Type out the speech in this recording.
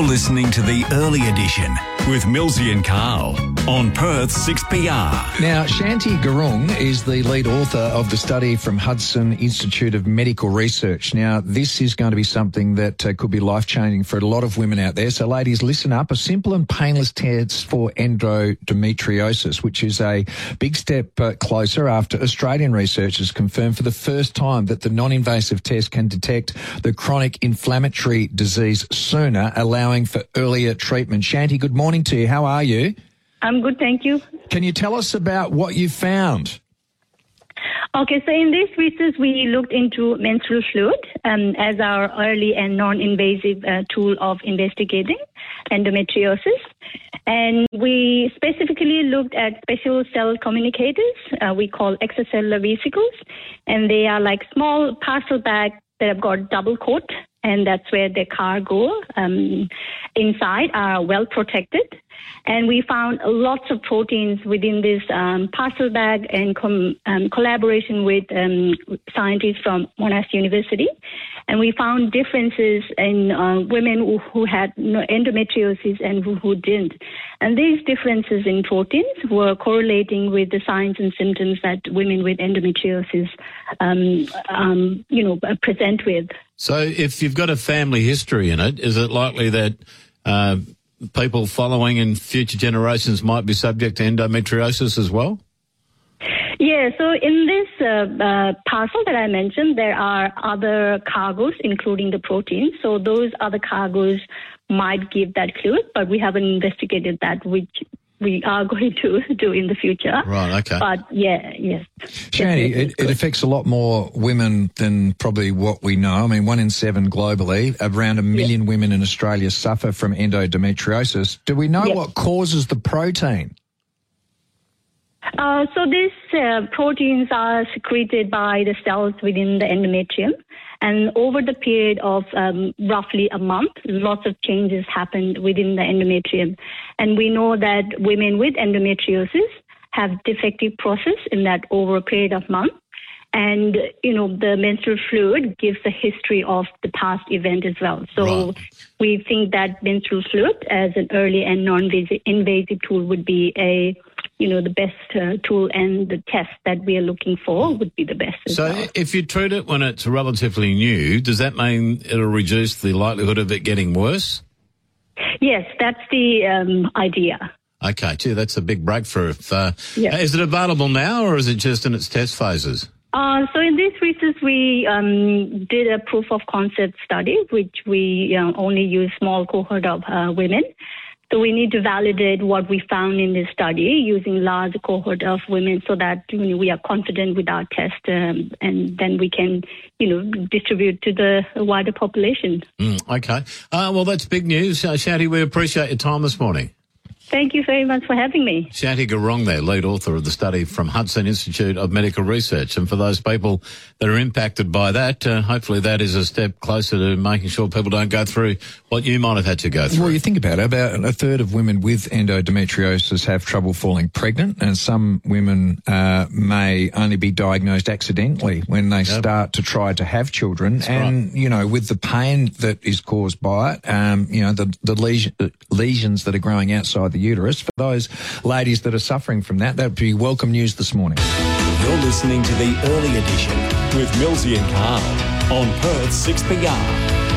You're listening to the Early Edition with Millsy and Carl on Perth 6PR. Now, Shanti Gurung is the lead author of the study from Hudson Institute of Medical Research. Now, this is going to be something that could be life-changing for a lot of women out there. So, ladies, listen up. A simple and painless test for endometriosis, which is a big step closer after Australian researchers confirmed for the first time that the non-invasive test can detect the chronic inflammatory disease sooner, allowing for earlier treatment. Shanti, good morning to you. How are you? I'm good, thank you. Can you tell us about what you found? Okay, so in this research, we looked into menstrual fluid as our early and non-invasive tool of investigating endometriosis. And we specifically looked at special cell communicators we call extracellular vesicles. And they are like small parcel bags that have got double coat, and that's where the cargo inside are well protected. And we found lots of proteins within this parcel bag in collaboration with scientists from Monash University. And we found differences in women who had endometriosis and who didn't. And these differences in proteins were correlating with the signs and symptoms that women with endometriosis, present with. So if you've got a family history in it, is it likely that people following in future generations might be subject to endometriosis as well? Yeah, so in this parcel that I mentioned, there are other cargoes, including the proteins. So those other cargoes might give that clue, but we haven't investigated that, which we are going to do in the future. Right, okay. But yes. Shanti, it affects a lot more women than probably what we know. I mean, 1 in 7 globally, around 1 million women in Australia suffer from endometriosis. Do we know what causes the protein? So these proteins are secreted by the cells within the endometrium. And over the period of roughly a month, lots of changes happened within the endometrium. And we know that women with endometriosis have defective process in that over a period of months. And, the menstrual fluid gives a history of the past event as well. So we think that menstrual fluid as an early and non-invasive tool would be the best tool, and the test that we are looking for would be the best as well. So if you treat it when it's relatively new, does that mean it'll reduce the likelihood of it getting worse? Yes, that's the idea. Okay, gee, that's a big breakthrough. Is it available now, or is it just in its test phases? So in this research, we did a proof of concept study, which we only use small cohort of women. So we need to validate what we found in this study using large cohort of women so that we are confident with our test and then we can, distribute to the wider population. Okay. Well, that's big news. Shanti, we appreciate your time this morning. Thank you very much for having me. Shanti Gurung there, lead author of the study from Hudson Institute of Medical Research. And for those people that are impacted by that, hopefully that is a step closer to making sure people don't go through what you might have had to go through. Well, you think about it, about a third of women with endometriosis have trouble falling pregnant, and some women may only be diagnosed accidentally when they start to try to have children. That's and, with the pain that is caused by it, the lesions that are growing outside the uterus, for those ladies that are suffering from that would be welcome news this morning. You're listening to the Early Edition with Millsy and Carl on Perth 6PR.